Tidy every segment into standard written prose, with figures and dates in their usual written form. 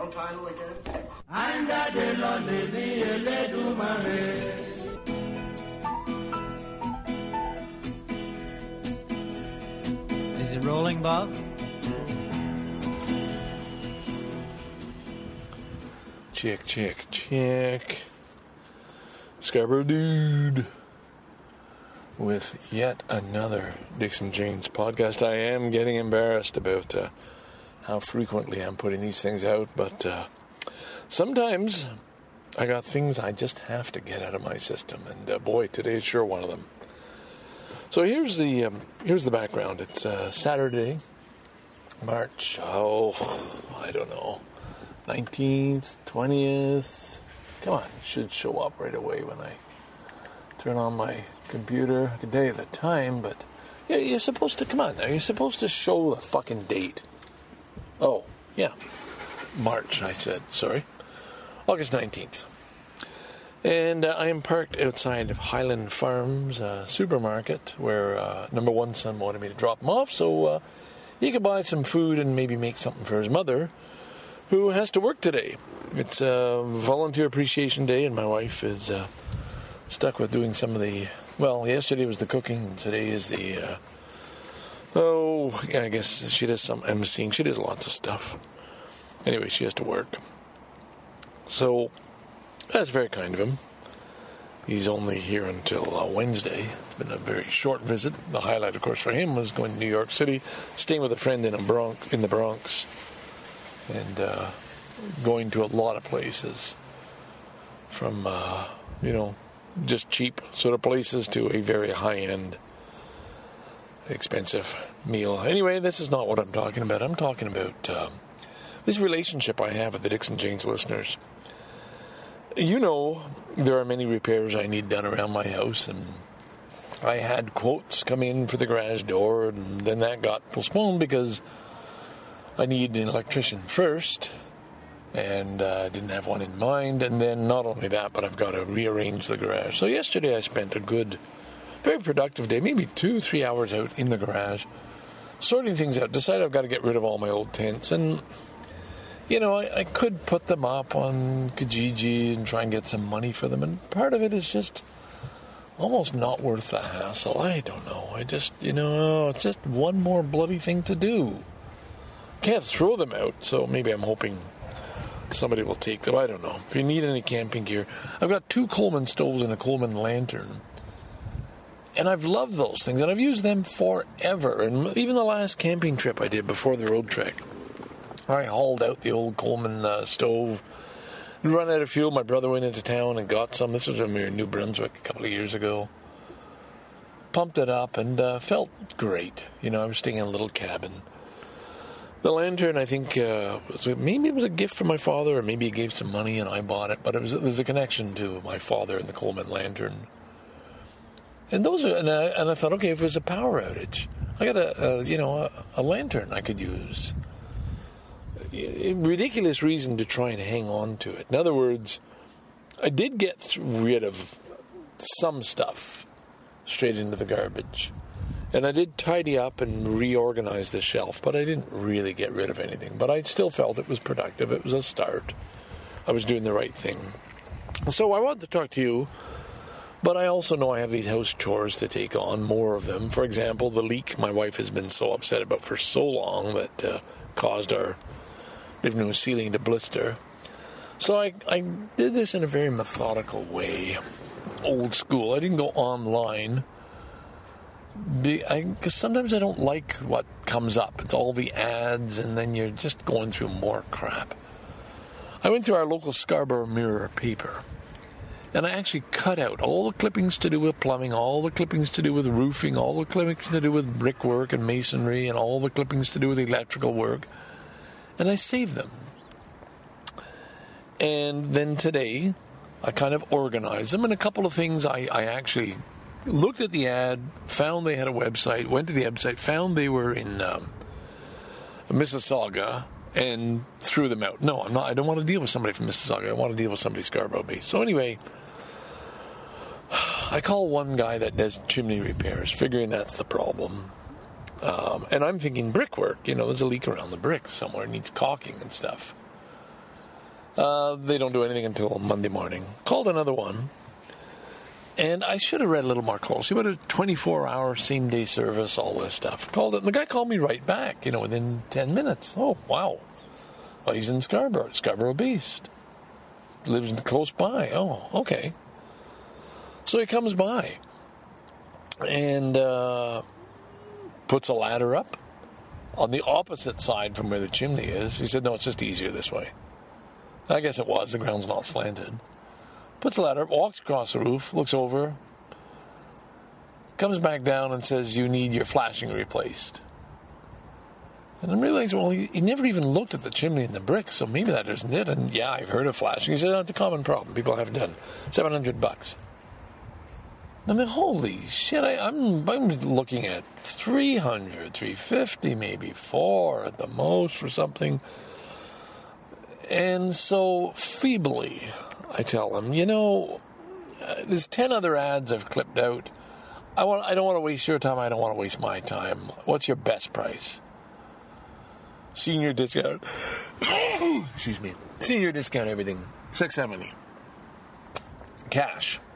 song title again? Is it rolling, Bob? Check. Scarborough Dude with yet another Dixon Janes podcast. I am getting embarrassed about how frequently I'm putting these things out, but sometimes I got things I just have to get out of my system, and boy, today's sure one of them. So here's the background. It's Saturday, March, I don't know, 19th, 20th. Come on, it should show up right away when I turn on my computer. I can tell you the time, but yeah, you're supposed to, come on now, you're supposed to show the fucking date. Oh, yeah, March, I said, sorry. August 19th. And I am parked outside of Highland Farms supermarket where number one son wanted me to drop him off so he could buy some food and maybe make something for his mother, who has to work today. It's Volunteer Appreciation Day, and my wife is stuck with doing some of the, well, yesterday was the cooking, and today is the, I guess she does some emceeing. She does lots of stuff. Anyway, she has to work. So, that's very kind of him. He's only here until Wednesday. It's been a very short visit. The highlight, of course, for him was going to New York City, staying with a friend in the Bronx, and going to a lot of places, from just cheap sort of places to a very high-end, expensive meal. Anyway, this is not what I'm talking about. I'm talking about this relationship I have with the Dixon Janes listeners. You know, there are many repairs I need done around my house, and I had quotes come in for the garage door, and then that got postponed because I need an electrician first, and I didn't have one in mind, and then not only that, but I've got to rearrange the garage. So yesterday I spent a good, very productive day, maybe 2-3 hours out in the garage, sorting things out, decided I've got to get rid of all my old tents, and you know, I could put them up on Kijiji and try and get some money for them, and part of it is just almost not worth the hassle. I don't know. I just, it's just one more bloody thing to do. Can't throw them out, so maybe I'm hoping somebody will take them. I don't know. If you need any camping gear, I've got 2 Coleman stoves and a Coleman lantern, and I've loved those things, and I've used them forever, and even the last camping trip I did before the road trek, I hauled out the old Coleman stove, run out of fuel. My brother went into town and got some. This was when we were in New Brunswick a couple of years ago. Pumped it up and felt great. I was staying in a little cabin. The lantern, I think, maybe it was a gift from my father, or maybe he gave some money and I bought it, but it was a connection to my father and the Coleman lantern. And I thought, okay, if it was a power outage, I got a lantern I could use. A ridiculous reason to try and hang on to it. In other words, I did get rid of some stuff straight into the garbage. And I did tidy up and reorganize the shelf, but I didn't really get rid of anything. But I still felt it was productive. It was a start. I was doing the right thing. So I wanted to talk to you, but I also know I have these house chores to take on, more of them. For example, the leak my wife has been so upset about for so long that caused our living room ceiling to blister. So I did this in a very methodical way, old school. I didn't go online, because sometimes I don't like what comes up. It's all the ads, and then you're just going through more crap. I went through our local Scarborough Mirror paper, and I actually cut out all the clippings to do with plumbing, all the clippings to do with roofing, all the clippings to do with brickwork and masonry, and all the clippings to do with electrical work. And I saved them. And then today, I kind of organized them. And a couple of things I actually looked at the ad, found they had a website, went to the website, found they were in Mississauga, and threw them out. No, I'm not. I don't want to deal with somebody from Mississauga. I want to deal with somebody Scarborough-based. So anyway, I call one guy that does chimney repairs, figuring that's the problem. And I'm thinking brickwork, there's a leak around the brick somewhere, it needs caulking and stuff. They don't do anything until Monday morning. Called another one. And I should have read a little more closely. But a 24-hour same-day service, all this stuff. Called it, and the guy called me right back, within 10 minutes. Oh, wow. Well, he's in Scarborough Beast. Lives close by. Oh, okay. So he comes by and puts a ladder up on the opposite side from where the chimney is. He said, no, it's just easier this way. I guess it was. The ground's not slanted. Puts the ladder up, walks across the roof, looks over, comes back down and says, you need your flashing replaced. And I'm realizing, well, he never even looked at the chimney and the bricks, so maybe that isn't it. And yeah, I've heard of flashing. He said, it's a common problem. People have done. $700. I mean, holy shit, I'm looking at $300, $350, maybe $400 at the most for something. And so feebly, I tell him, there's 10 other ads I've clipped out. I don't want to waste your time. I don't want to waste my time. What's your best price? Senior discount. Excuse me. Senior discount, everything. $670. Cash.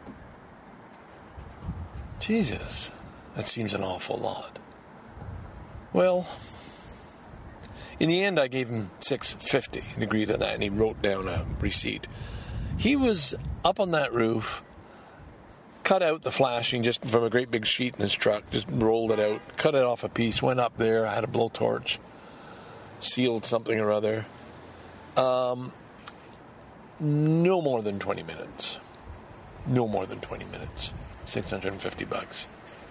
Jesus. That seems an awful lot. Well, in the end, I gave him $650 and agreed on that, and he wrote down a receipt. He was up on that roof, cut out the flashing just from a great big sheet in his truck, just rolled it out, cut it off a piece, went up there, I had a blowtorch, sealed something or other. No more than 20 minutes. No more than 20 minutes. $650.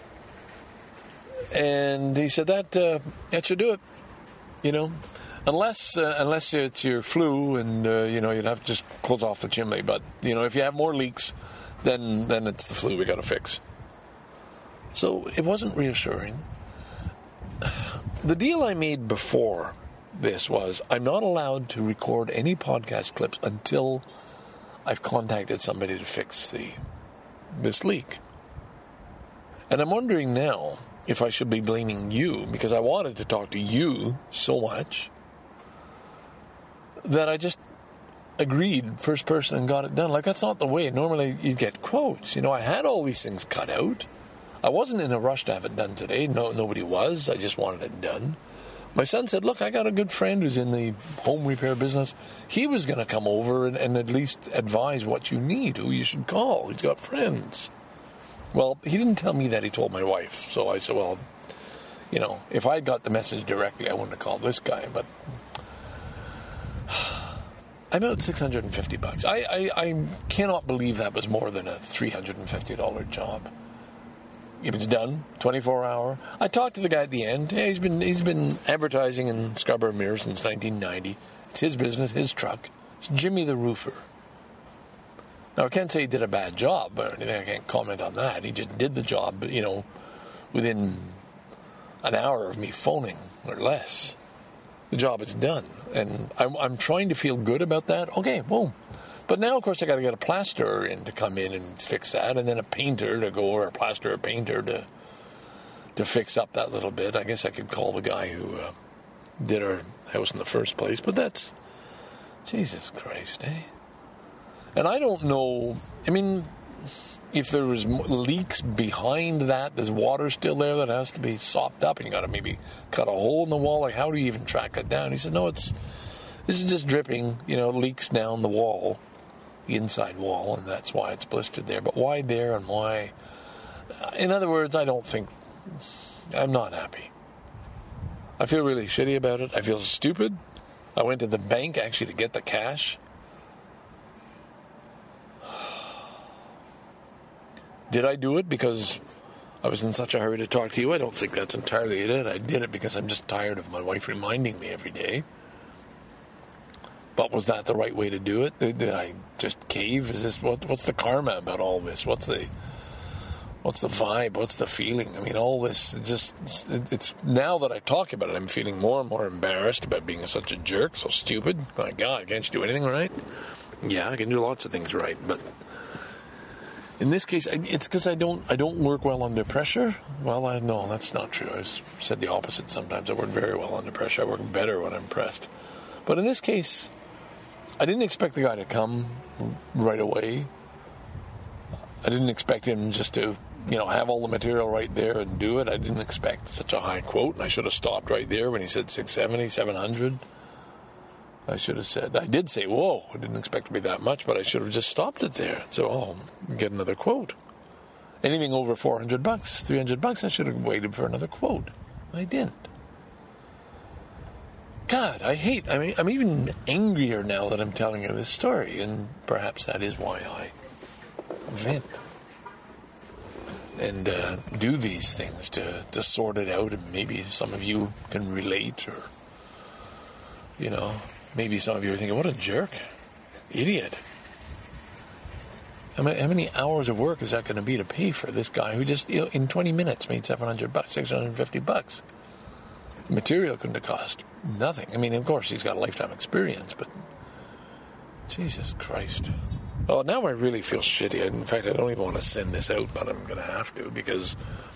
And he said that should do it. Unless it's your flue and you'd have to just close off the chimney. But if you have more leaks, then it's the flue we got to fix. So it wasn't reassuring. The deal I made before this was I'm not allowed to record any podcast clips until I've contacted somebody to fix this leak. And I'm wondering now if I should be blaming you, because I wanted to talk to you so much that I just agreed first person and got it done. Like, that's not the way. Normally you get quotes. I had all these things cut out. I wasn't in a rush to have it done today. No, nobody was. I just wanted it done. My son said, look, I got a good friend who's in the home repair business. He was going to come over and at least advise what you need, who you should call. He's got friends. Well, he didn't tell me that. He told my wife. So I said, well, if I got the message directly, I wouldn't have called this guy. But I'm out $650. I cannot believe that was more than a $350 job. If it's done, 24-hour. I talked to the guy at the end. Yeah, he's been advertising in Scarborough Mirror since 1990. It's his business, his truck. It's Jimmy the Roofer. Now, I can't say he did a bad job or anything. I can't comment on that. He just did the job, within an hour of me phoning or less. The job is done. And I'm trying to feel good about that. Okay, boom. But now, of course, I got to get a plasterer in to come in and fix that, and then a painter to go, or a plasterer painter to fix up that little bit. I guess I could call the guy who did our house in the first place. But that's, Jesus Christ, eh? And I don't know, if there was leaks behind that, there's water still there that has to be sopped up, and you got to maybe cut a hole in the wall. Like, how do you even track that down? He said, no, this is just dripping, leaks down the wall, the inside wall, and that's why it's blistered there. But why there and why? In other words, I'm not happy. I feel really shitty about it. I feel stupid. I went to the bank actually to get the cash. Did I do it because I was in such a hurry to talk to you? I don't think that's entirely it. I did it because I'm just tired of my wife reminding me every day. But was that the right way to do it? Did I just cave? Is this what's the karma about all this? What's the vibe? What's the feeling? All this it's now that I talk about it, I'm feeling more and more embarrassed about being such a jerk, so stupid. My God, can't you do anything right? Yeah, I can do lots of things right, but in this case, it's because I don't work well under pressure. Well, no, that's not true. I've said the opposite sometimes. I work very well under pressure. I work better when I'm pressed. But in this case, I didn't expect the guy to come right away. I didn't expect him just to, have all the material right there and do it. I didn't expect such a high quote, and I should have stopped right there when he said 670, 700. I should have said, I did say, whoa, I didn't expect to be that much, but I should have just stopped it there. So, get another quote. Anything over $400, $300, I should have waited for another quote. I didn't. God, I'm even angrier now that I'm telling you this story, and perhaps that is why I vent and do these things to sort it out, and maybe some of you can relate, or, maybe some of you are thinking, what a jerk, idiot. How many hours of work is that going to be to pay for this guy who just, in 20 minutes made $700, $650? The material couldn't have cost nothing. I mean, of course, he's got a lifetime experience, but Jesus Christ. Oh, now I really feel shitty. In fact, I don't even want to send this out, but I'm going to have to, because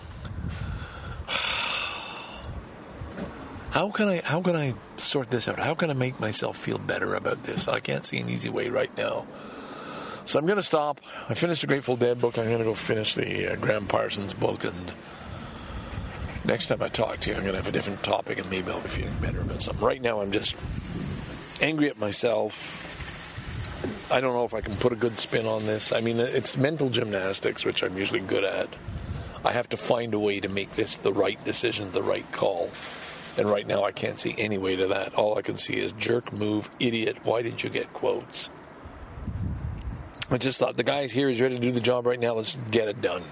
how can I sort this out? How can I make myself feel better about this? I can't see an easy way right now. So I'm going to stop. I finished the Grateful Dead book. I'm going to go finish the Graham Parsons book, and next time I talk to you, I'm going to have a different topic, and maybe I'll be feeling better about something. Right now, I'm just angry at myself. I don't know if I can put a good spin on this. I mean, it's mental gymnastics, which I'm usually good at. I have to find a way to make this the right decision, the right call. And right now, I can't see any way to that. All I can see is jerk, move, idiot, why didn't you get quotes? I just thought, the guy's here, he's ready to do the job right now, let's get it done.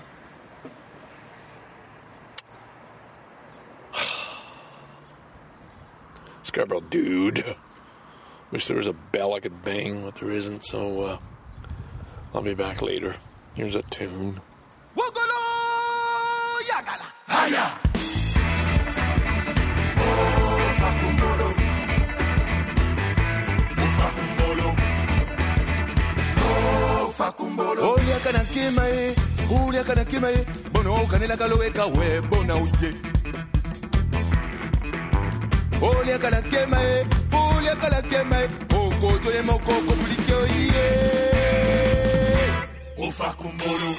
Scarborough dude. Wish there was a bell I could bang, but there isn't, so I'll be back later. Here's a tune. Wogolo Yagala Haya Fakumbolo Olia kana kimae Olia kana kimae Bono kanela kaloweka we bona uye Olia kana kimae Olia kana kimae Oko joye moko komplike oye O Fakumbolo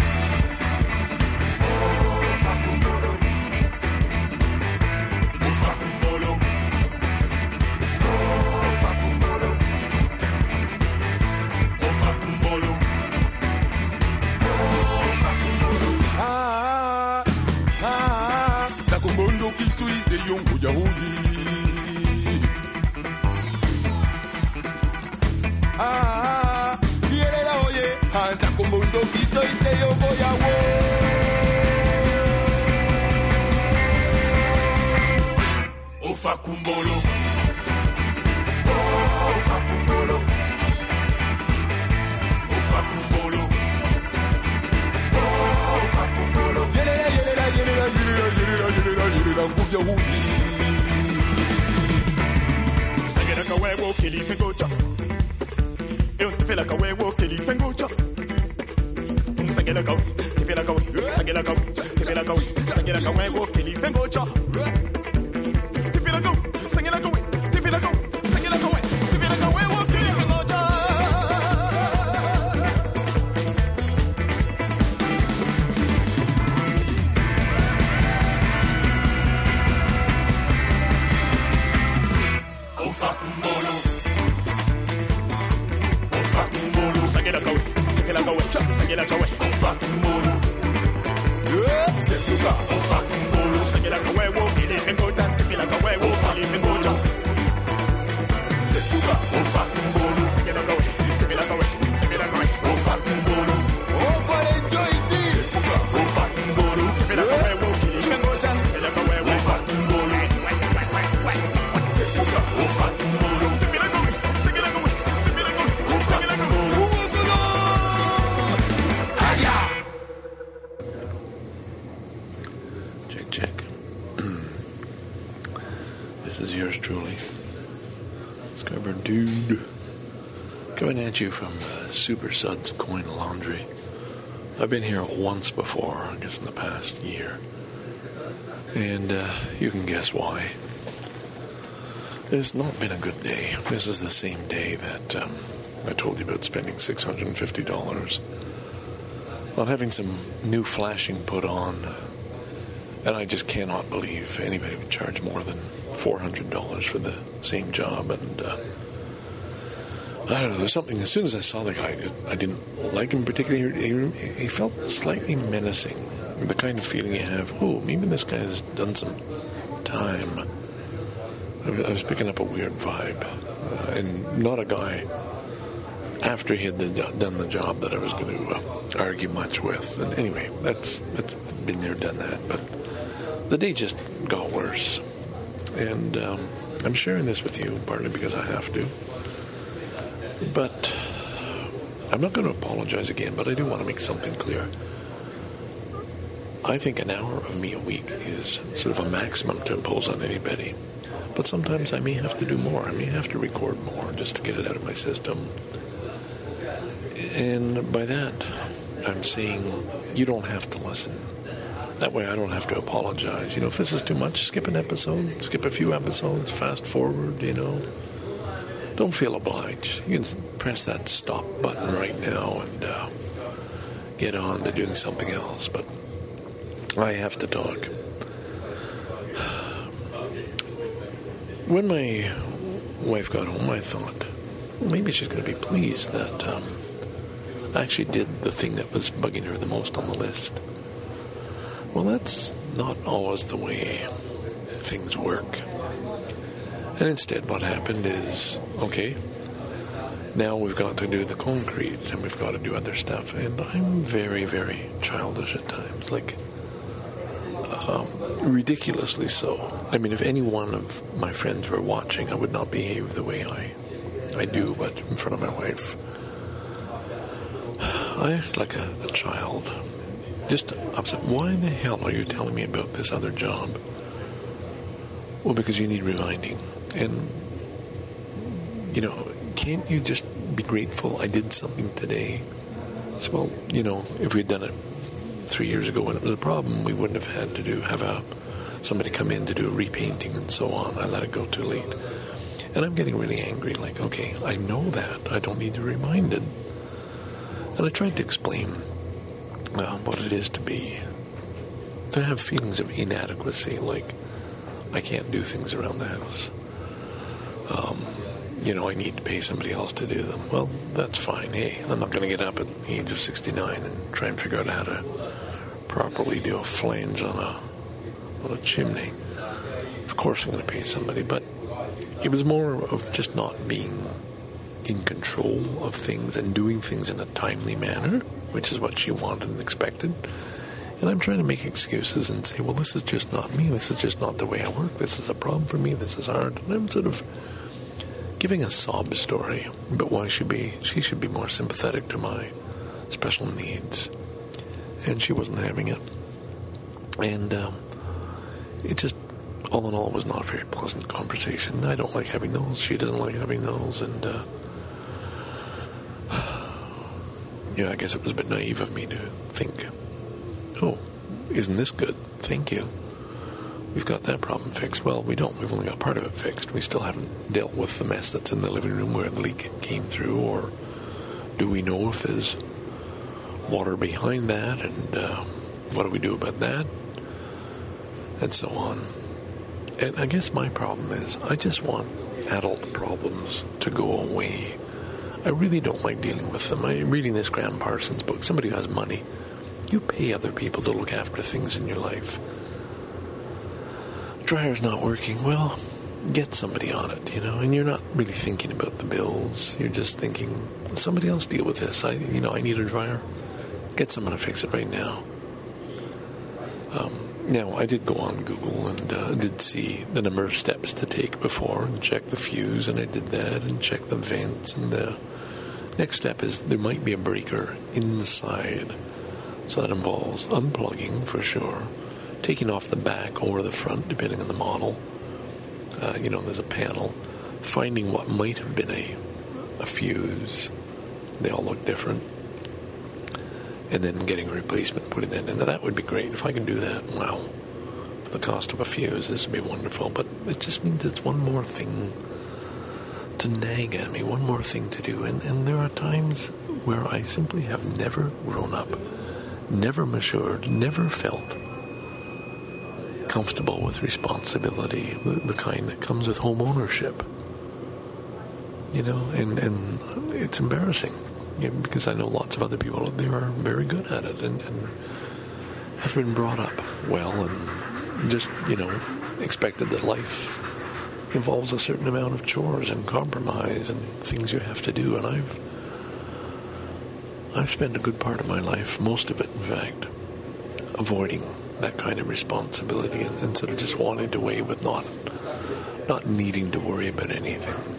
Takumbondo kisuize yongo ya huli Yelela oye Takumbondo kisuize yongo ya wo Ofa kumbolo Ofa kumbolo Ofa kumbolo Ofa kumbolo Yelela nguya huli Sagera kawewo kili pengocha Eu te fela kawewo kili pengocha Sagera kawe te fela kawe Sagera kawe te fela kawe Sagera kawewo kili pengocha Te fela kawe Sagera kawe te fela kawe Sagera kawe te fela kawewo kili pengocha You from Super Suds Coin Laundry. I've been here once before, I guess in the past year, and you can guess why. It's not been a good day. This is the same day that I told you about spending $650 on having some new flashing put on. And I just cannot believe anybody would charge more than $400 for the same job. And I don't know, there's something, as soon as I saw the guy, I didn't like him particularly. He felt slightly menacing. The kind of feeling you have, oh, maybe this guy has done some time. I was picking up a weird vibe. And not a guy, after he had done the job, that I was going to argue much with. And anyway, that's been there, done that. But the day just got worse. And I'm sharing this with you partly because I have to. But I'm not going to apologize again, but I do want to make something clear. I think an hour of me a week is sort of a maximum to impose on anybody. But sometimes I may have to do more. I may have to record more just to get it out of my system. And by that, I'm saying you don't have to listen. That way I don't have to apologize. If this is too much, skip an episode, skip a few episodes, fast forward, Don't feel obliged. You can press that stop button right now and get on to doing something else. But I have to talk. When my wife got home, I thought, well, maybe she's going to be pleased that I actually did the thing that was bugging her the most on the list. Well, that's not always the way things work. And instead, what happened is, okay, now we've got to do the concrete and we've got to do other stuff. And I'm very, very childish at times, like ridiculously so. I mean, if any one of my friends were watching, I would not behave the way I do, but in front of my wife, I act like a child. Just upset. Why the hell are you telling me about this other job? Well, because you need reminding. And, can't you just be grateful I did something today? So, well, if we'd done it 3 years ago when it was a problem, we wouldn't have had to have somebody come in to do a repainting and so on. I let it go too late. And I'm getting really angry, like, okay, I know that. I don't need to be reminded. And I tried to explain what it is to have feelings of inadequacy, like I can't do things around the house. I need to pay somebody else to do them. Well, that's fine. Hey, I'm not going to get up at the age of 69 and try and figure out how to properly do a flange on a chimney. Of course I'm going to pay somebody, but it was more of just not being in control of things and doing things in a timely manner, which is what she wanted and expected. And I'm trying to make excuses and say, well, this is just not me. This is just not the way I work. This is a problem for me. This is hard. And I'm sort of giving a sob story about why she should be more sympathetic to my special needs. And she wasn't having it. And it just, all in all, was not a very pleasant conversation. I don't like having those. She doesn't like having those. And I guess it was a bit naive of me to think, oh, isn't this good? Thank you. We've got that problem fixed. Well, we don't. We've only got part of it fixed. We still haven't dealt with the mess that's in the living room where the leak came through, or do we know if there's water behind that, and what do we do about that, and so on. And I guess my problem is I just want adult problems to go away. I really don't like dealing with them. I'm reading this Graham Parsons book. Somebody who has money, you pay other people to look after things in your life. Dryer's not working. Well, get somebody on it, and you're not really thinking about the bills. You're just thinking, somebody else deal with this. I need a dryer. Get someone to fix it right now. Now, I did go on Google and did see the number of steps to take before and check the fuse, and I did that and check the vents. And the next step is there might be a breaker inside. So that involves unplugging for sure, taking off the back or the front, depending on the model. There's a panel. Finding what might have been a fuse. They all look different. And then getting a replacement, putting that in. Now, that would be great. If I can do that, wow. For the cost of a fuse, this would be wonderful. But it just means it's one more thing to nag at me, one more thing to do. And there are times where I simply have never grown up, never matured, never felt comfortable with responsibility, the kind that comes with home ownership. You know, and it's embarrassing, because I know lots of other people out there are very good at it and have been brought up well and just, expected that life involves a certain amount of chores and compromise and things you have to do. And I've spent a good part of my life, most of it in fact, avoiding that kind of responsibility and sort of just wanting to weigh with not needing to worry about anything.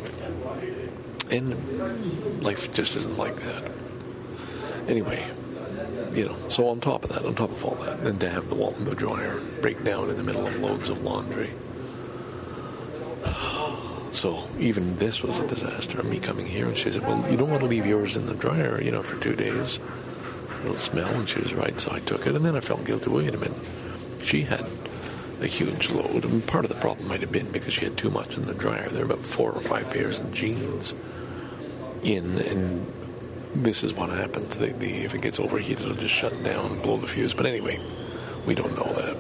And life just isn't like that. Anyway, so on top of all that, and to have the dryer break down in the middle of loads of laundry. So even this was a disaster. Me coming here, and she said, well, you don't want to leave yours in the dryer, for 2 days. It'll smell, and she was right, so I took it, and then I felt guilty. Wait a minute. She had a huge load, and part of the problem might have been because she had too much in the dryer. There were about 4 or 5 pairs of jeans in, and this is what happens. If it gets overheated, it'll just shut down and blow the fuse. But anyway, we don't know that.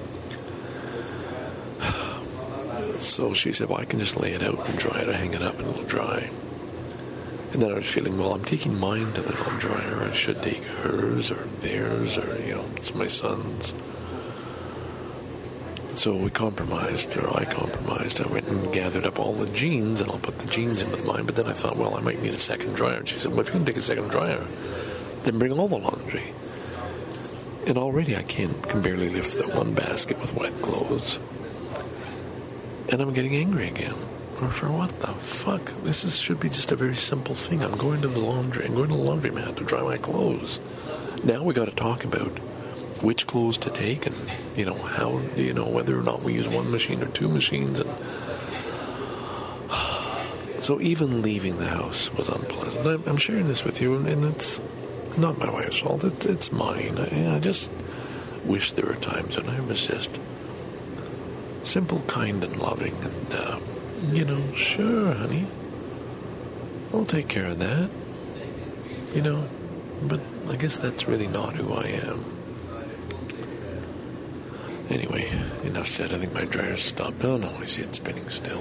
So she said, well, I can just lay it out and dry it. I hang it up and it'll dry. And then I was feeling, well, I'm taking mine to the dryer. I should take hers or theirs or, it's my son's. So we compromised, or I compromised. I went and gathered up all the jeans, and I'll put the jeans in with mine. But then I thought, well, I might need a second dryer. And she said, well, if you can take a second dryer, then bring all the laundry. And already I can barely lift the one basket with wet clothes. And I'm getting angry again. Or for what the fuck? This should be just a very simple thing. I'm going to the laundromat to dry my clothes. Now we got to talk about which clothes to take and, how, whether or not we use one machine or 2 machines. And so even leaving the house was unpleasant. I'm sharing this with you, and it's not my wife's fault. It's mine. I just wish there were times when I was just simple, kind, and loving, and, sure, honey, I'll take care of that, but I guess that's really not who I am. Anyway, enough said. I think my dryer's stopped. Oh, no, I see it spinning still.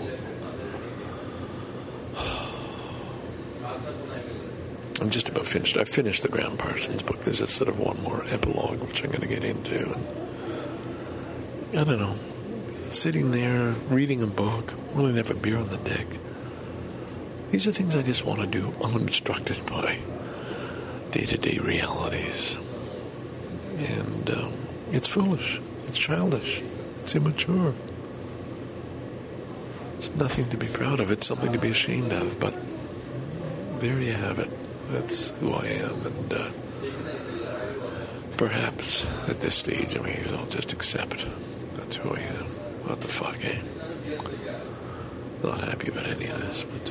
I'm just about finished. I finished the Graham Parsons book. There's just sort of one more epilogue, which I'm going to get into, and I don't know. Sitting there, reading a book, willing to have a beer on the deck. These are things I just want to do unobstructed by day-to-day realities. And it's foolish. It's childish. It's immature. It's nothing to be proud of. It's something to be ashamed of. But there you have it. That's who I am. And perhaps at this stage, I'll just accept that's who I am. What the fuck, eh? Not happy about any of this, but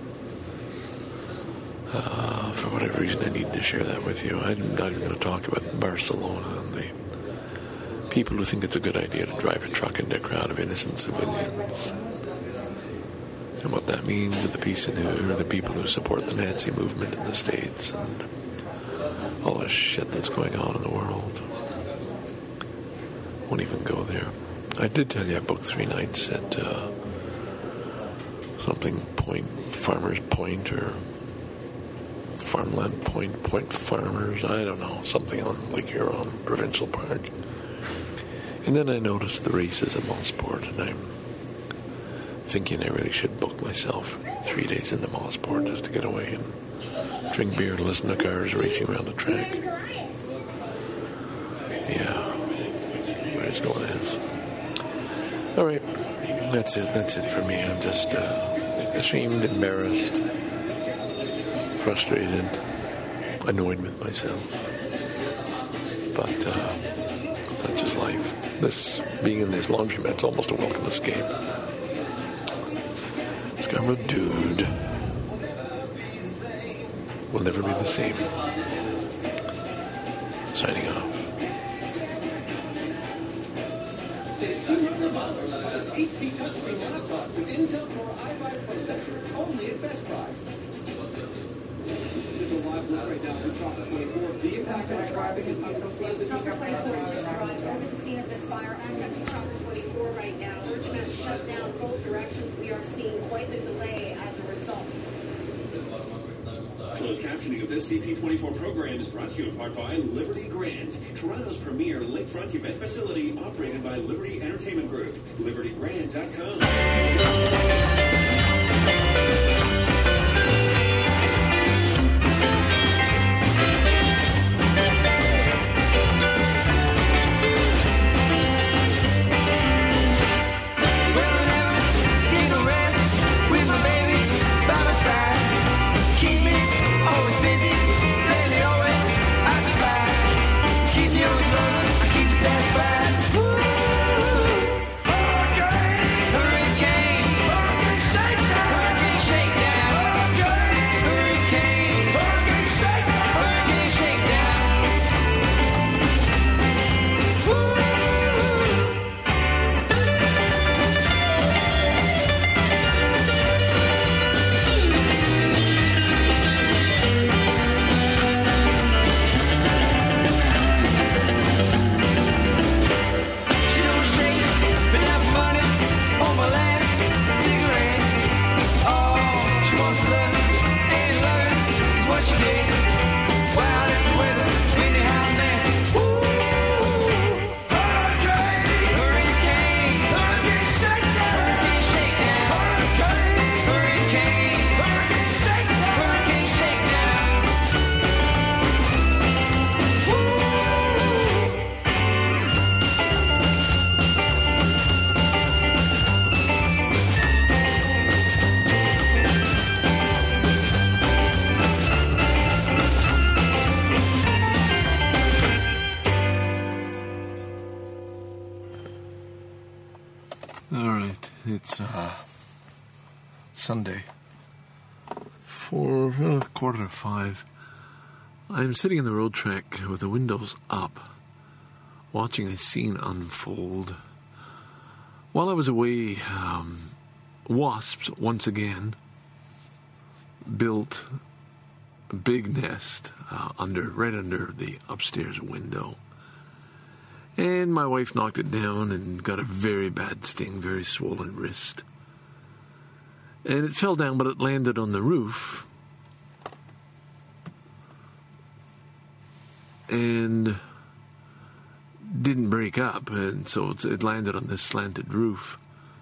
for whatever reason I need to share that with you. I'm not even going to talk about Barcelona and the people who think it's a good idea to drive a truck into a crowd of innocent civilians, and what that means to the people who support the Nazi movement in the States, and all the shit that's going on in the world. Won't even go there. I did tell you I booked 3 nights at something Point, Farmers Point, or Farmland Point, Point Farmers, I don't know, something on Lake Huron Provincial Park. And then I noticed the races at Mosport, and I'm thinking I really should book myself 3 days into Mosport just to get away and drink beer and listen to cars racing around the track. Yeah, where's going is. All right, that's it for me. I'm just ashamed, embarrassed, frustrated, annoyed with myself. But such is life. Being in this laundromat's almost a welcome escape. Scarborough dude will never be the same. Signing off. HP touchscreen laptop with Intel Core i5 processor, only at Best Buy. This is a live look right now from Chopper 24. The impact on traffic is unpleasant. Chopper 24 has just arrived over the scene of this fire. I'm at Chopper 24 right now. Birchmount shut down both directions. We are seeing quite the delay as a result. Closed captioning of this CP24 program is brought to you in part by Liberty Grand, Toronto's premier lakefront event facility operated by Liberty Entertainment Group. LibertyGrand.com. Sunday, 4:45. I'm sitting in the road track with the windows up, watching a scene unfold. While I was away, wasps once again built a big nest right under the upstairs window. And my wife knocked it down and got a very bad sting, very swollen wrist. And it fell down, but it landed on the roof. And didn't break up, and so it landed on this slanted roof.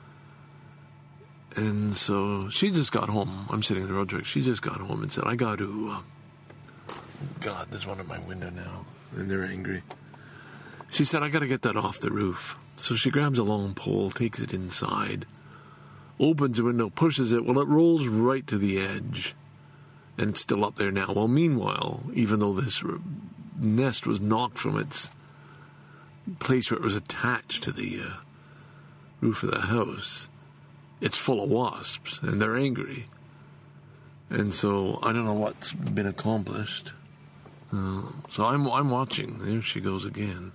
And so she just got home. I'm sitting in the road truck. She just got home and said, I got to... God, there's one at my window now, and they're angry. She said, I got to get that off the roof. So she grabs a long pole, takes it inside, opens the window, pushes it. Well, it rolls right to the edge, and it's still up there now. Well, meanwhile, even though this nest was knocked from its place where it was attached to the roof of the house, it's full of wasps, and they're angry. And so I don't know what's been accomplished. So I'm watching. There she goes again.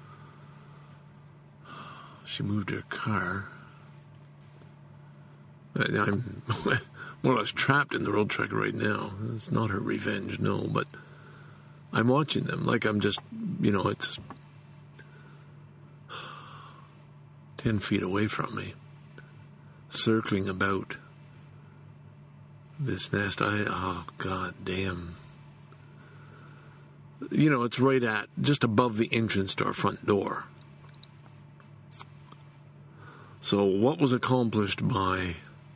She moved her car. I'm more or less trapped in the road track right now. It's not her revenge, no, but I'm watching them like I'm just, it's 10 feet away from me, circling about this nest. God damn. It's right at, just above the entrance to our front door. So what was accomplished by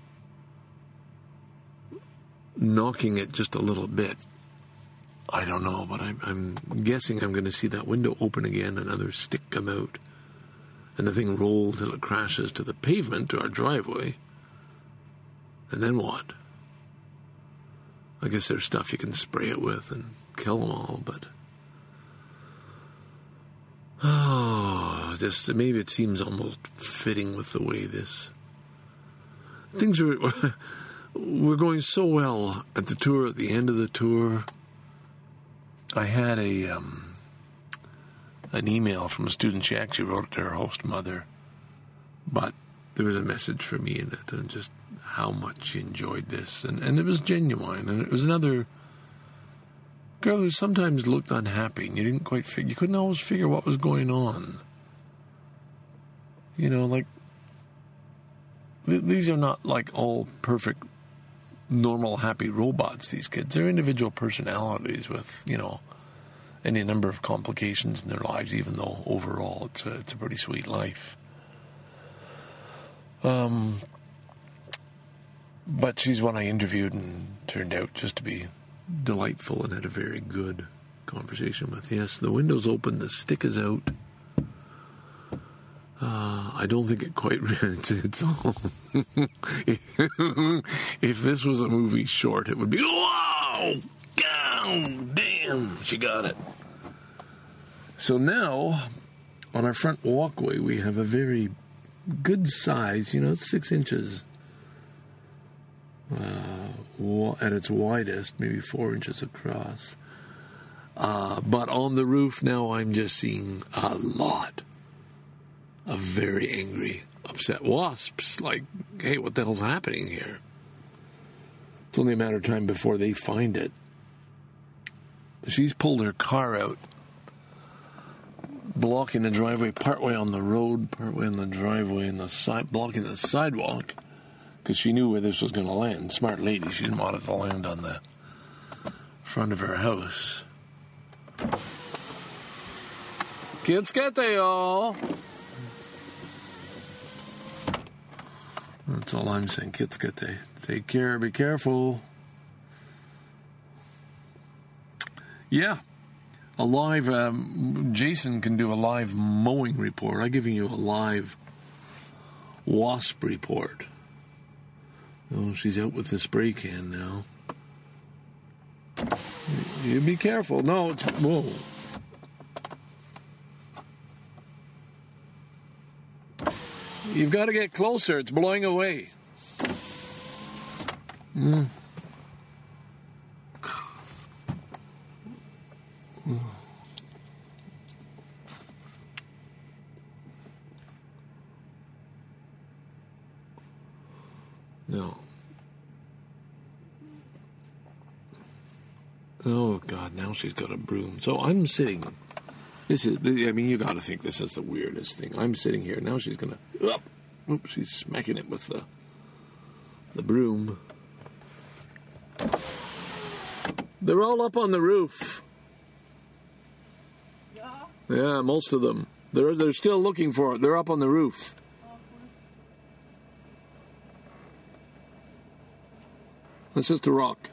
knocking it just a little bit, I don't know, but I'm guessing I'm going to see that window open again, another stick come out, and the thing roll till it crashes to the pavement, to our driveway. And then what? I guess there's stuff you can spray it with and kill them all, but... just maybe it seems almost fitting with the way this... Things were going so well at the tour. At the end of the tour, I had an email from a student. She actually wrote it to her host mother, but there was a message for me in it, and just how much she enjoyed this, and it was genuine, and it was another girl who sometimes looked unhappy, and you couldn't always figure what was going on. Like, these are not like all perfect, normal, happy robots, these kids. They're individual personalities with, any number of complications in their lives, even though overall it's a pretty sweet life. But she's one I interviewed and turned out just to be delightful and had a very good conversation with. Yes, the window's open, the stick is out. I don't think it quite... It's all... If this was a movie short, it would be... Whoa! Oh, damn! She got it. So now, on our front walkway, we have a very good size, it's 6 inches at its widest, maybe 4 inches across. But on the roof now, I'm just seeing a lot of very angry, upset wasps. Like, hey, what the hell's happening here? It's only a matter of time before they find it. She's pulled her car out, blocking the driveway, partway on the road, partway on the driveway, and blocking the sidewalk, because she knew where this was going to land. Smart lady. She didn't want it to land on the front of her house. Kitskete, y'all. That's all I'm saying. Kitskete. Take care. Be careful. Yeah. A live, Jason can do a live mowing report. I'm giving you a live wasp report. Oh, she's out with the spray can now. You be careful. No, whoa. You've got to get closer. It's blowing away. No. Oh, God, now she's got a broom. So I'm sitting. You got to think this is the weirdest thing. I'm sitting here. Now she's going to... Oops, she's smacking it with the broom. They're all up on the roof. Yeah, most of them. They're still looking for it. They're up on the roof. That's just a rock.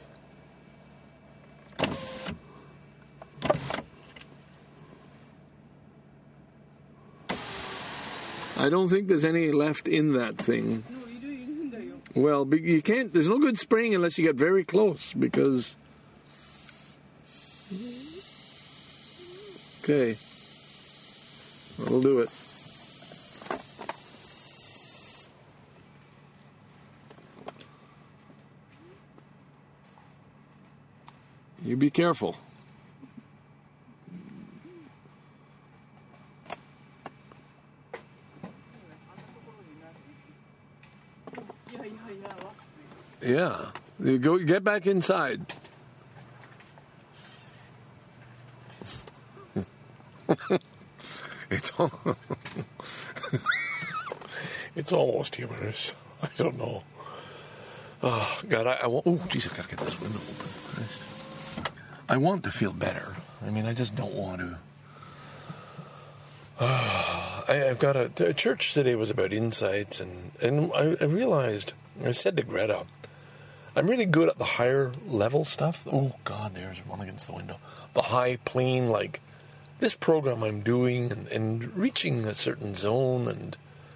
I don't think there's any left in that thing. Well, you can't. There's no good spraying unless you get very close, because... Okay. That'll do it. You be careful. Yeah. You get back inside. It's almost humorous. I don't know. Oh, God, I want... Oh, jeez, I gotta get this window open. Christ. I want to feel better. I mean, I just don't want to. I've got a church today was about insights, and I realized, I said to Greta, I'm really good at the higher level stuff. Oh, God, there's one against the window. The high plane, like this program I'm doing and reaching a certain zone, and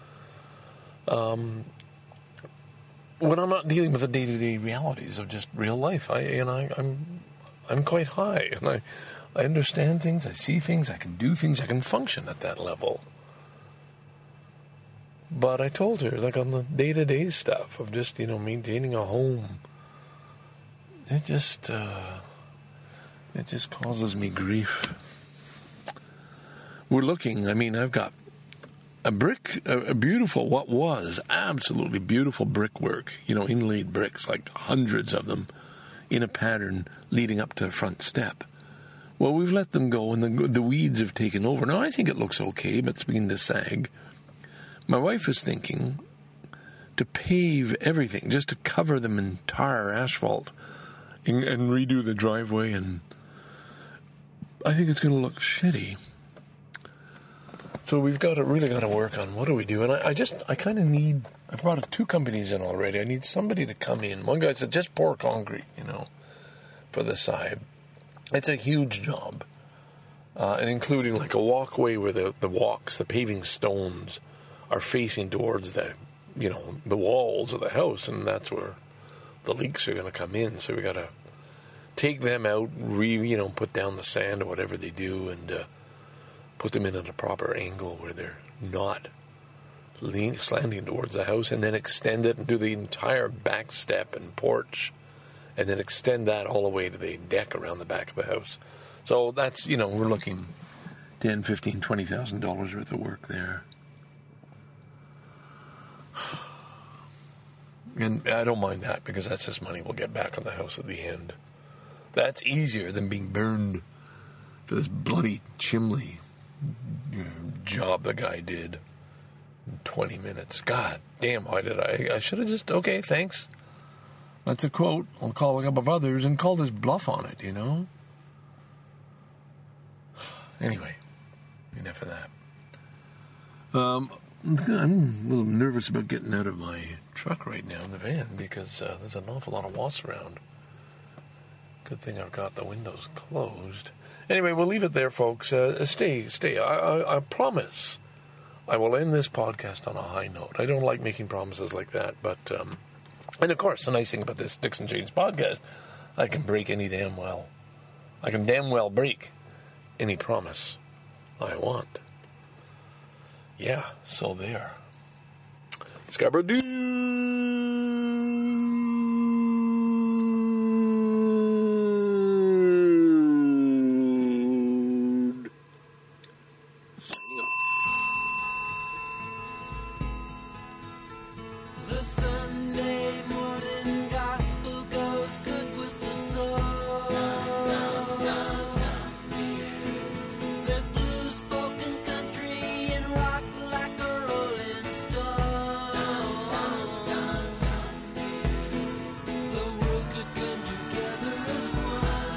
when I'm not dealing with the day-to-day realities of just real life, I'm quite high, and I understand things, I see things, I can do things, I can function at that level. But I told her, like on the day-to-day stuff of just, maintaining a home, it just causes me grief. We're looking, I've got a beautiful, what was absolutely beautiful brickwork, inlaid bricks, like hundreds of them, in a pattern leading up to the front step. Well, we've let them go, and the weeds have taken over. Now, I think it looks okay, but it's beginning to sag. My wife is thinking to pave everything, just to cover them in tar asphalt, and redo the driveway, and I think it's going to look shitty. So we've really got to work on what do we do. And I kind of need, I've brought 2 companies in already. I need somebody to come in. One guy said, just pour concrete, for the side. It's a huge job. And including like a walkway where the paving stones are facing towards the walls of the house. And that's where the leaks are going to come in. So we got to take them out, put down the sand or whatever they do, and put them in at a proper angle where they're not slanting towards the house, and then extend it and do the entire back step and porch, and then extend that all the way to the deck around the back of the house. So that's, we're looking $10,000, $15,000, $20,000 worth of work there. And I don't mind that, because that's just money we'll get back on the house at the end. That's easier than being burned for this bloody chimney job the guy did in 20 minutes. God damn, why did I should have just, okay, thanks. That's a quote. I'll call a couple of others and call this bluff on it, Anyway, enough of that. I'm a little nervous about getting out of my truck right now in the van, because there's an awful lot of wasps around. Good thing I've got the windows closed. Anyway, we'll leave it there, folks. Stay. I promise I will end this podcast on a high note. I don't like making promises like that, but and of course, the nice thing about this Dixon James podcast, I can break any damn well. I can damn well break any promise I want. Yeah, so there. Scarborough The Sunday morning gospel goes good with the soul. There's blues, folk, and country, and rock like a rolling stone. The world could come together as one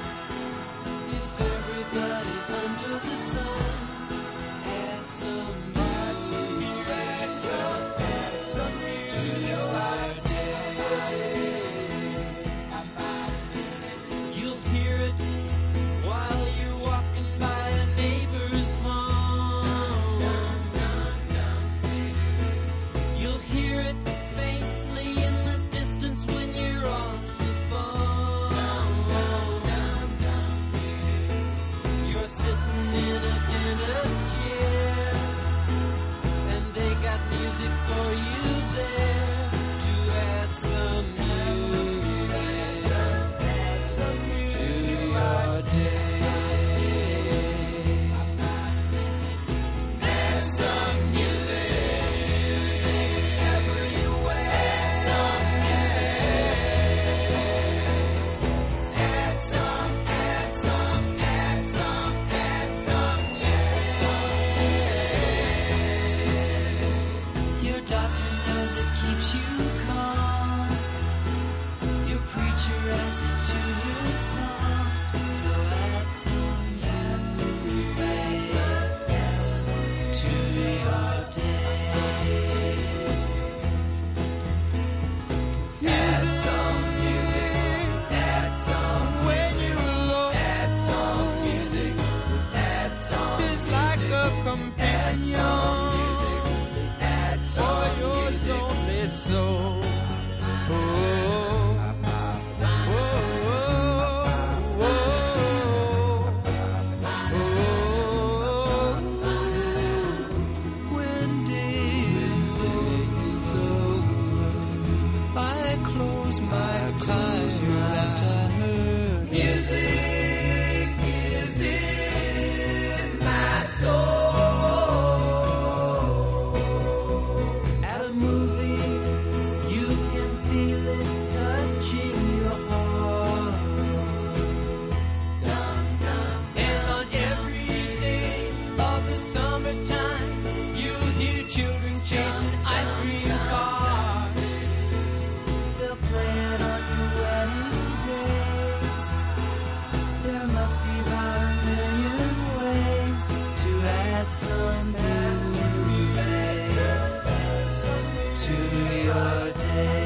if everybody under the sun had some Music is in my soul. add some music to your day.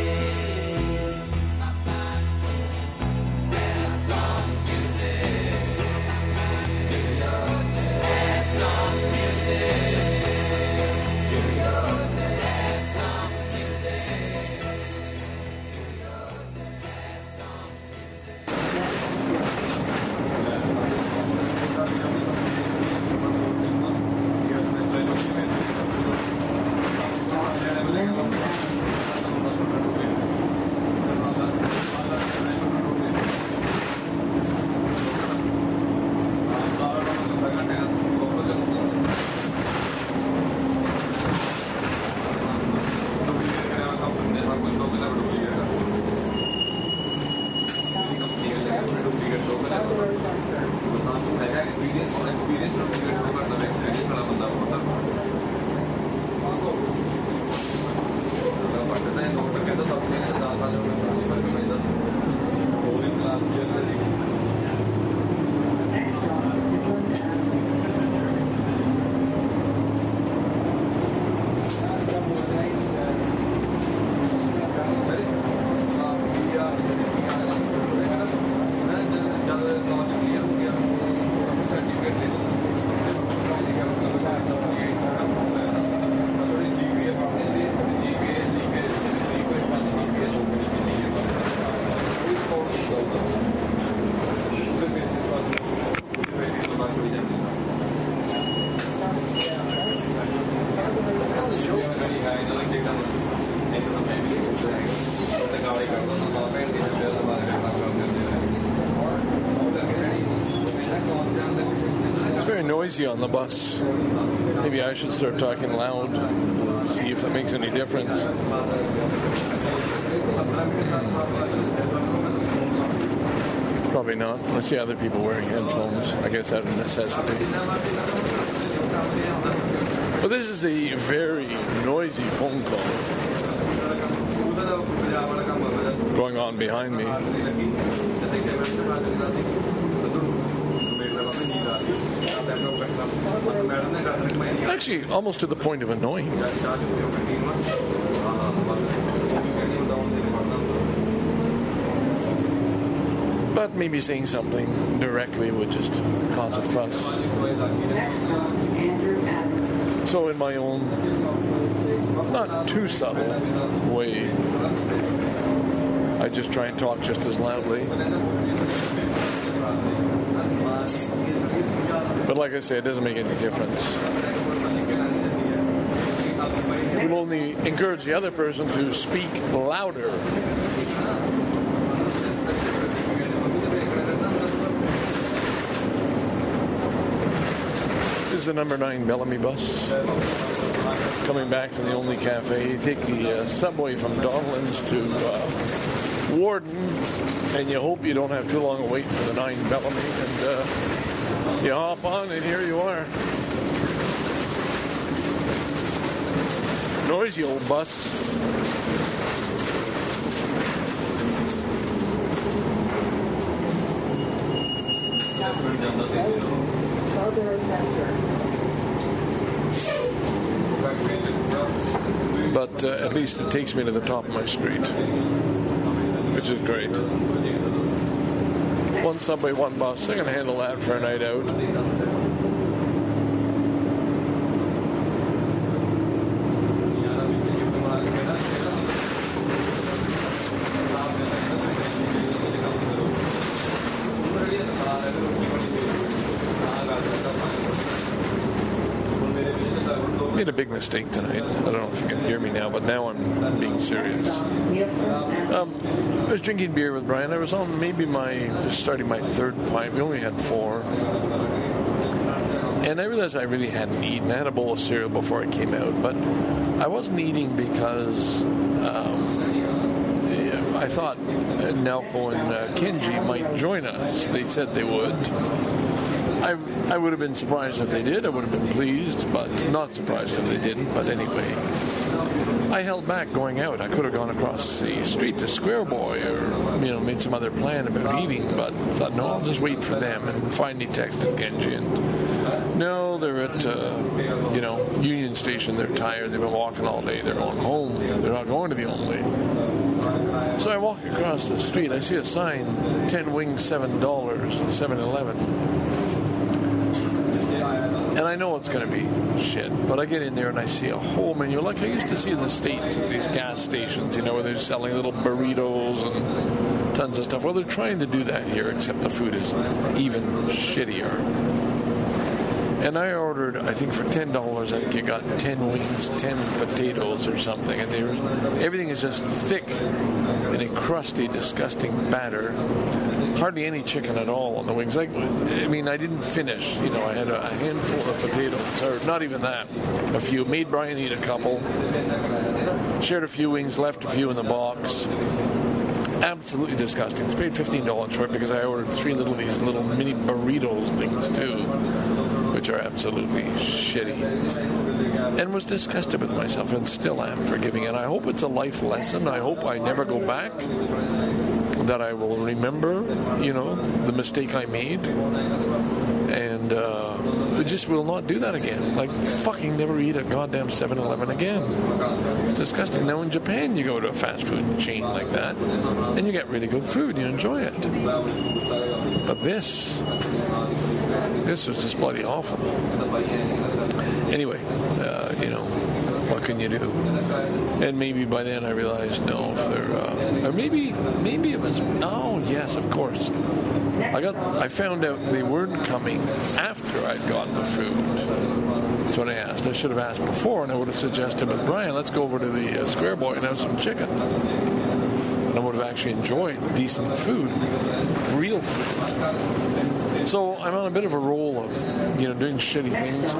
Noisy on the bus. Maybe I should start talking loud, see if that makes any difference. Probably not. I see other people wearing headphones. I guess out of necessity. But this is a very noisy phone call going on behind me. Actually, almost to the point of annoying. But maybe saying something directly would just cause a fuss. So in my own, not too subtle way, I just try and talk just as loudly. But like I say, it doesn't make any difference. It will only encourage the other person to speak louder. This is the number 9 Bellamy bus. Coming back from the only cafe. You take the subway from Donlands to Warden, and you hope you don't have too long a wait for the 9 Bellamy, and you hop on, and here you are. Noisy old bus. But at least it takes me to the top of my street, which is great. One subway, one bus. I can handle that for a night out. Made a big mistake tonight. I don't know if you can hear me now, but now I'm being serious. I was drinking beer with Brian. I was on maybe starting my third pint. We only had 4. And I realized I really hadn't eaten. I had a bowl of cereal before I came out, but I wasn't eating because I thought Nelko and Kenji might join us. They said they would. I would have been surprised if they did. I would have been pleased, but not surprised if they didn't. But anyway, I held back going out. I could have gone across the street to Square Boy or, made some other plan about eating, but thought, no, I'll just wait for them. And finally texted Kenji, and No, they're at, Union Station. They're tired. They've been walking all day. They're going home. They're not going to the Only. So I walk across the street. I see a sign, 10 wings, $7, 7-Eleven. And I know it's going to be shit. But I get in there and I see a whole menu, like I used to see in the States at these gas stations, where they're selling little burritos and tons of stuff. Well, they're trying to do that here, except the food is even shittier. And I ordered, I think for $10, I think you got 10 wings, 10 potatoes or something. And everything is just thick in a crusty, disgusting batter. Hardly any chicken at all on the wings. I didn't finish. I had a handful of potatoes, or not even that. A few. Made Brian eat a couple. Shared a few wings, left a few in the box. Absolutely disgusting. I paid $15 for it because I ordered 3 these little mini burritos things too, which are absolutely shitty. And was disgusted with myself, and still am for giving it. I hope it's a life lesson. I hope I never go back, that I will remember, the mistake I made, and just will not do that again. Like, fucking never eat at goddamn 7-Eleven again. It's disgusting. Now in Japan, you go to a fast food chain like that, and you get really good food. You enjoy it. But this was just bloody awful. Anyway, what can you do? And maybe by then I realized, no, if they're, or maybe it was, oh yes, of course. I found out they weren't coming after I'd got the food. That's what I asked. I should have asked before, and I would have suggested with Brian, let's go over to the Square Boy and have some chicken. And I would have actually enjoyed decent food, real food. So I'm on a bit of a roll of, doing shitty things.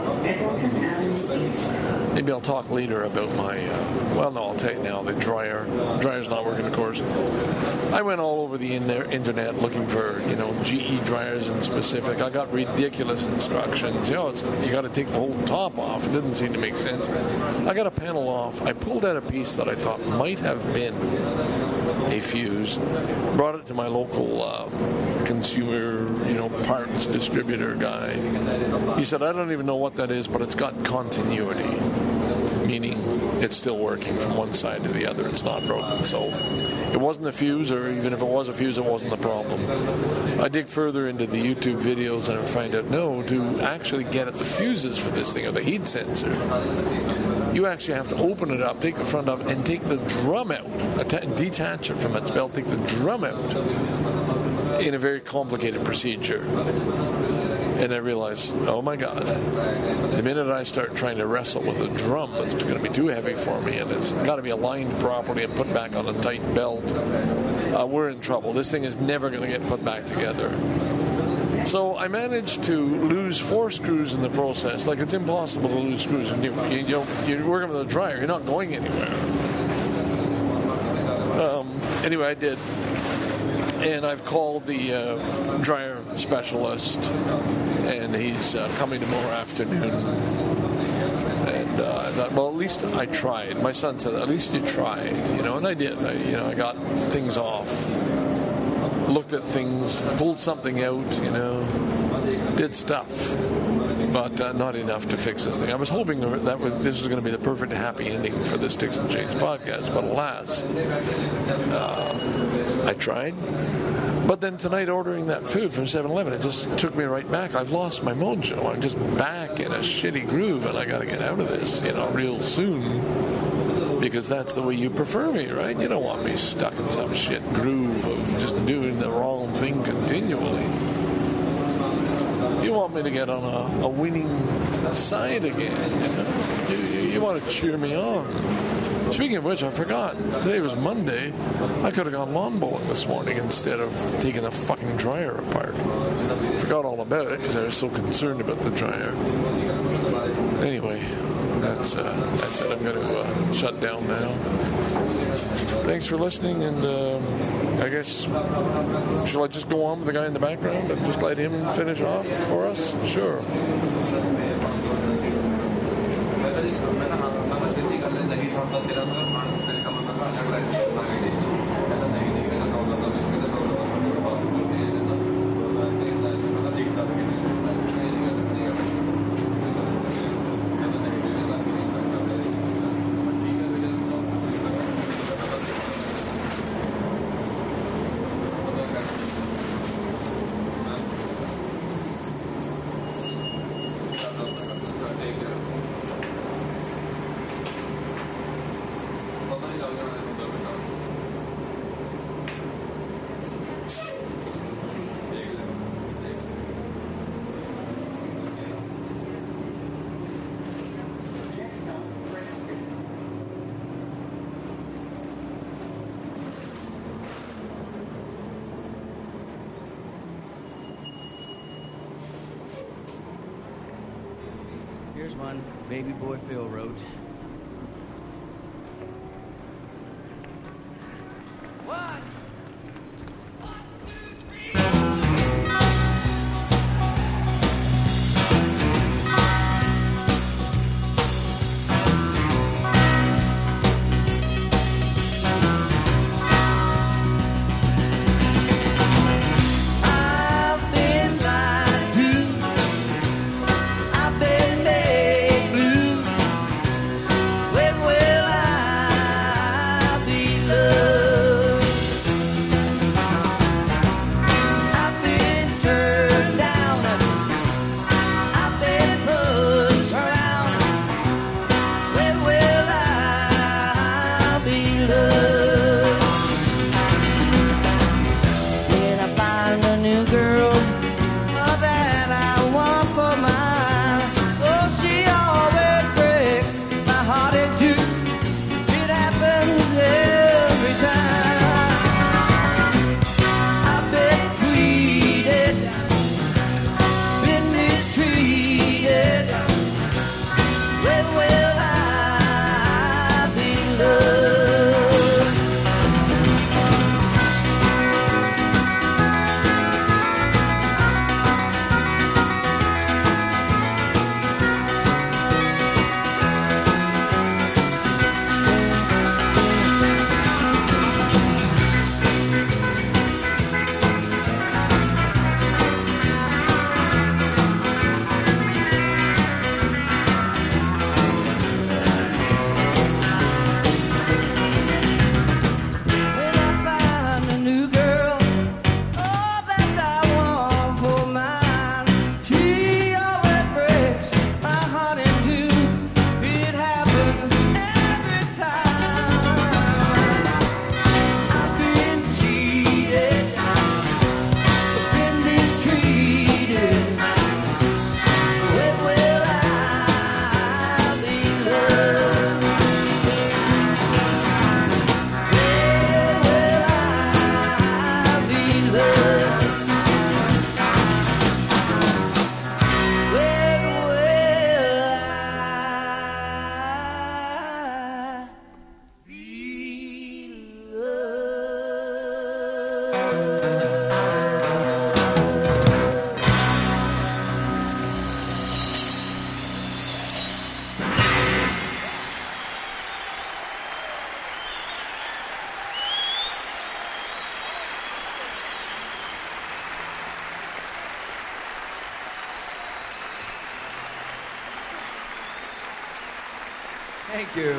Maybe I'll talk later about my, I'll tell you now, the dryer. Dryer's not working, of course. I went all over the internet looking for, GE dryers in specific. I got ridiculous instructions. You got to take the whole top off. It didn't seem to make sense. I got a panel off. I pulled out a piece that I thought might have been a fuse, brought it to my local consumer, parts distributor guy. He said, I don't even know what that is, but it's got continuity, meaning it's still working from one side to the other. It's not broken. So it wasn't a fuse, or even if it was a fuse, it wasn't the problem. I dig further into the YouTube videos and I find out, no, to actually get at the fuses for this thing, or the heat sensor, you actually have to open it up, take the front off, and take the drum out, detach it from its belt, take the drum out in a very complicated procedure. And I realized, oh my God, the minute I start trying to wrestle with a drum that's going to be too heavy for me, and it's got to be aligned properly and put back on a tight belt, we're in trouble. This thing is never going to get put back together. So I managed to lose 4 screws in the process. Like, it's impossible to lose screws. When you're working with a dryer, you're not going anywhere. Anyway, I did. And I've called the dryer specialist, and he's coming tomorrow afternoon. And I thought, well, at least I tried. My son said, at least you tried, and I did. I got things off, looked at things, pulled something out, did stuff, but not enough to fix this thing. I was hoping that this was going to be the perfect happy ending for this Dixon James podcast, but alas, I tried. But then tonight, ordering that food from 7-Eleven, it just took me right back. I've lost my mojo. I'm just back in a shitty groove, and I got to get out of this, real soon. Because that's the way you prefer me, right? You don't want me stuck in some shit groove of just doing the wrong thing continually. You want me to get on a winning side again, You want to cheer me on. Speaking of which, I forgot. Today was Monday. I could have gone lawn bowling this morning instead of taking the fucking dryer apart. Forgot all about it because I was so concerned about the dryer. Anyway, that's it. I'm going to shut down now. Thanks for listening, and I guess, shall I just go on with the guy in the background and just let him finish off for us? Sure. Here's one Baby Boy Phil wrote. One. Thank you.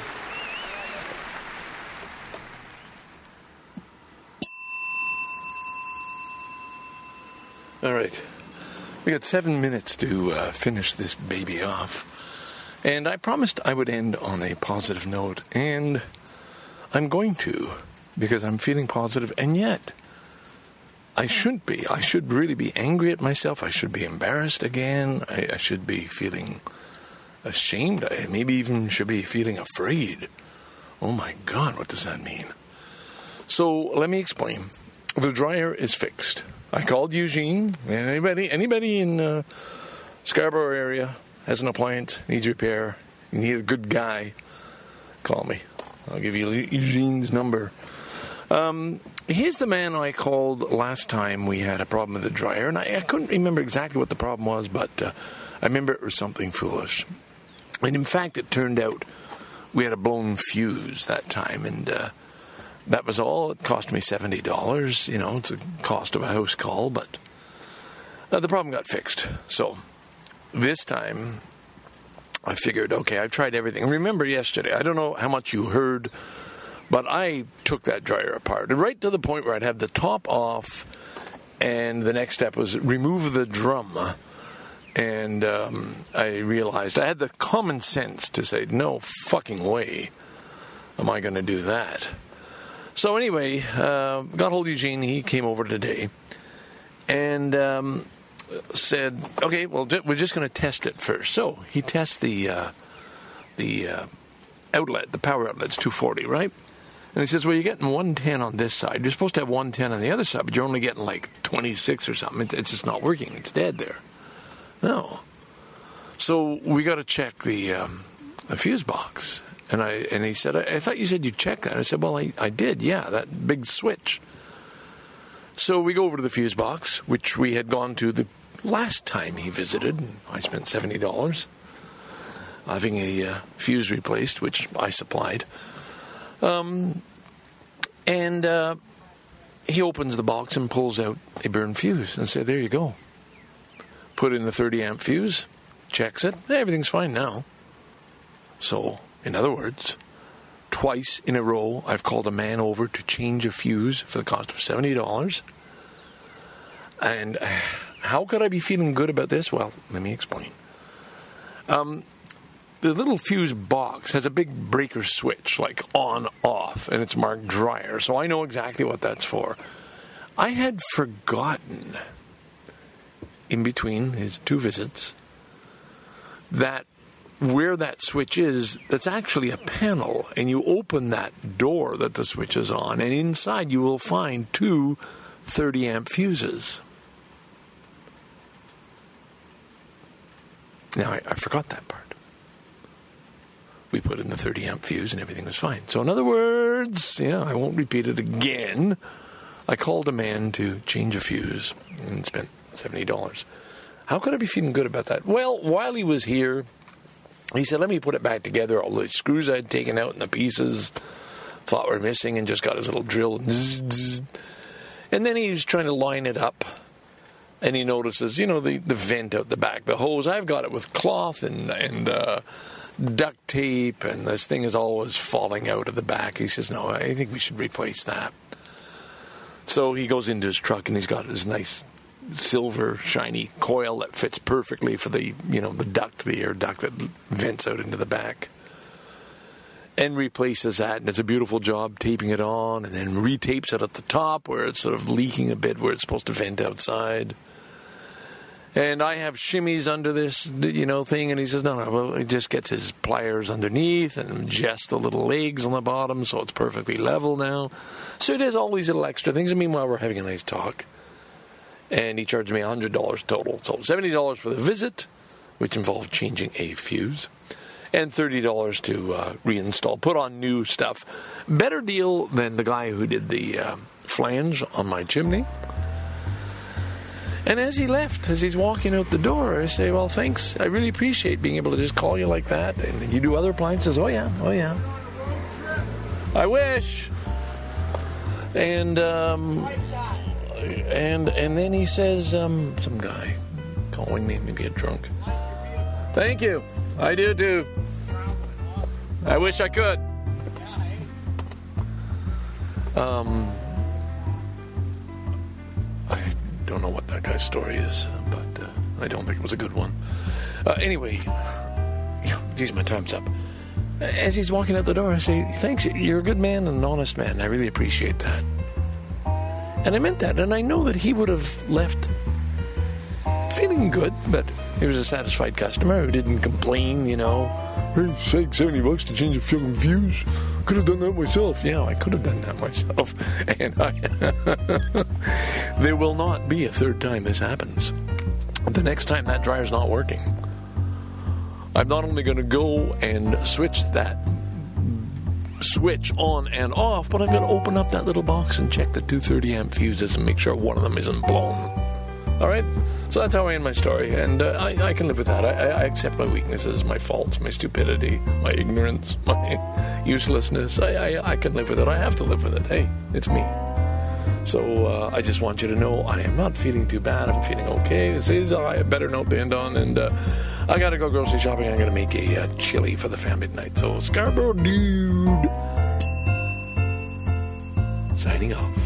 All right. We got 7 minutes to finish this baby off. And I promised I would end on a positive note. And I'm going to, because I'm feeling positive. And yet, I shouldn't be. I should really be angry at myself. I should be embarrassed again. I should be feeling ashamed. I maybe even should be feeling afraid. Oh my God, what does that mean? So let me explain. The dryer is fixed. I called Eugene. Anybody in Scarborough area has an appliance, needs repair, you need a good guy, call me. I'll give you Eugene's number. Here's the man I called last time we had a problem with the dryer, and I couldn't remember exactly what the problem was, but I remember it was something foolish. And in fact, it turned out we had a blown fuse that time, and that was all. It cost me $70. You know, it's the cost of a house call, but the problem got fixed. So this time, I figured, okay, I've tried everything. Remember yesterday, I don't know how much you heard, but I took that dryer apart, right to the point where I'd have the top off, and the next step was remove the drum. And I realized I had the common sense to say, no fucking way am I going to do that. So anyway, got hold of Eugene. He came over today and said, okay, well, we're just going to test it first. So he tests the outlet, the power outlet's 240, right? And he says, well, you're getting 110 on this side. You're supposed to have 110 on the other side, but you're only getting like 26 or something. It's just not working. It's dead there. No. So we got to check the fuse box. And he said, I thought you said you checked that. I said, well, I did, yeah, that big switch. So we go over to the fuse box, which we had gone to the last time he visited. I spent $70 having a fuse replaced, which I supplied. And he opens the box and pulls out a burned fuse and said, there you go. Put in the 30-amp fuse, checks it. Everything's fine now. So, in other words, twice in a row, I've called a man over to change a fuse for the cost of $70. And how could I be feeling good about this? Well, let me explain. The little fuse box has a big breaker switch, like on, off, and it's marked dryer, so I know exactly what that's for. I had forgotten, in between his 2 visits, that where that switch is, that's actually a panel, and you open that door that the switch is on, and inside you will find 2 30-amp fuses. Now, I forgot that part. We put in the 30-amp fuse, and everything was fine. So, in other words, I won't repeat it again. I called a man to change a fuse and spent $70. How could I be feeling good about that? Well, while he was here, he said, let me put it back together. All the screws I had taken out and the pieces thought were missing, and just got his little drill. And then he was trying to line it up. And he notices, the vent out the back, the hose. I've got it with cloth and duct tape, and this thing is always falling out of the back. He says, no, I think we should replace that. So he goes into his truck, and he's got his nice silver shiny coil that fits perfectly for the air duct that vents out into the back, and replaces that. And it's a beautiful job taping it on, and then retapes it at the top where it's sort of leaking a bit where it's supposed to vent outside. And I have shimmies under this, thing, and he says, no, well, he just gets his pliers underneath and adjusts the little legs on the bottom so it's perfectly level now. So it has all these little extra things, and meanwhile we're having a nice talk. And he charged me $100 total. So $70 for the visit, which involved changing a fuse, and $30 to reinstall, put on new stuff. Better deal than the guy who did the flange on my chimney. And as he left, as he's walking out the door, I say, well, thanks. I really appreciate being able to just call you like that. And you do other appliances? Oh, yeah. I wish. And then he says, some guy calling me, maybe a drunk. Thank you. I do too. I wish I could. I don't know what that guy's story is, but I don't think it was a good one. Anyway, geez, my time's up. As he's walking out the door, I say, thanks, you're a good man and an honest man. I really appreciate that. And I meant that, and I know that he would have left feeling good, but he was a satisfied customer who didn't complain, Hey, say $70 to change a fucking fuse. Could have done that myself. Yeah, I could have done that myself. And there will not be a third time this happens. The next time that dryer's not working, I'm not only going to go and switch that switch on and off, but I'm going to open up that little box and check the 230-amp fuses and make sure one of them isn't blown. All right? So that's how I end my story, and I can live with that. I accept my weaknesses, my faults, my stupidity, my ignorance, my uselessness. I can live with it. I have to live with it. Hey, it's me. So I just want you to know I am not feeling too bad. I'm feeling okay. This is a better note to end on, and I got to go grocery shopping. I'm going to make a chili for the family tonight. So Scarborough Dude signing off.